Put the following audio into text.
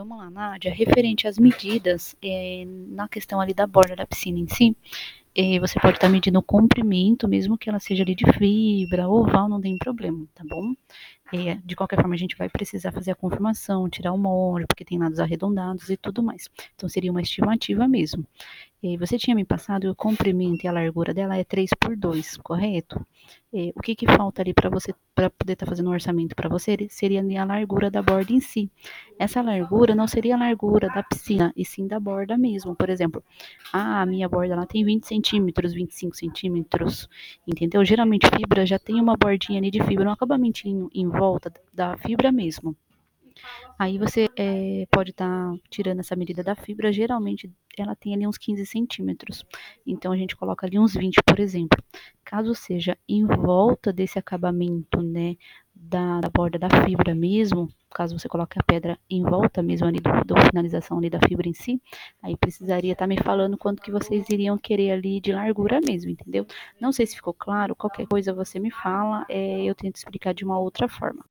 Vamos lá, Nádia, referente às medidas, na questão ali da borda da piscina em si, você pode estar medindo o comprimento, mesmo que ela seja ali de fibra, oval, não tem problema, tá bom? De qualquer forma, a gente vai precisar fazer a confirmação, tirar o molde, porque tem lados arredondados e tudo mais. Então, seria uma estimativa mesmo. Você tinha me passado, o comprimento e a largura dela é 3 por 2, correto? O que falta ali para você, para poder estar fazendo um orçamento para você, seria a largura da borda em si. Essa largura não seria a largura da piscina, e sim da borda mesmo. Por exemplo, a minha borda ela tem 20 centímetros, 25 centímetros, entendeu? Geralmente fibra já tem uma bordinha ali de fibra, um acabamentinho em volta da fibra mesmo. Aí você pode estar tirando essa medida da fibra, geralmente ela tem ali uns 15 centímetros. Então a gente coloca ali uns 20, por exemplo. Caso seja em volta desse acabamento, né, da borda da fibra mesmo, caso você coloque a pedra em volta mesmo ali da finalização ali da fibra em si, aí precisaria estar me falando quanto que vocês iriam querer ali de largura mesmo, entendeu? Não sei se ficou claro, qualquer coisa você me fala, eu tento explicar de uma outra forma.